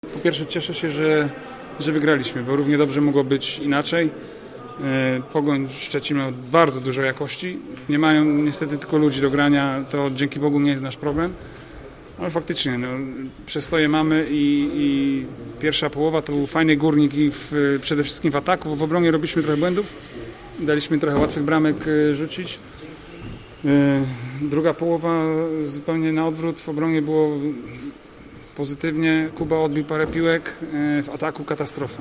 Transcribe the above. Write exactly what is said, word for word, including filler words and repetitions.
Po pierwsze cieszę się, że, że wygraliśmy, bo równie dobrze mogło być inaczej. Pogoń Szczecin ma bardzo dużo jakości. Nie mają niestety tylko ludzi do grania, to dzięki Bogu nie jest nasz problem. Ale faktycznie, no, przestoje mamy i, i pierwsza połowa to był fajny Górnik i w, przede wszystkim w ataku, bo w obronie robiliśmy trochę błędów. Daliśmy trochę łatwych bramek rzucić. Druga połowa zupełnie na odwrót. W obronie było pozytywnie. Kuba odbił parę piłek, w ataku katastrofa.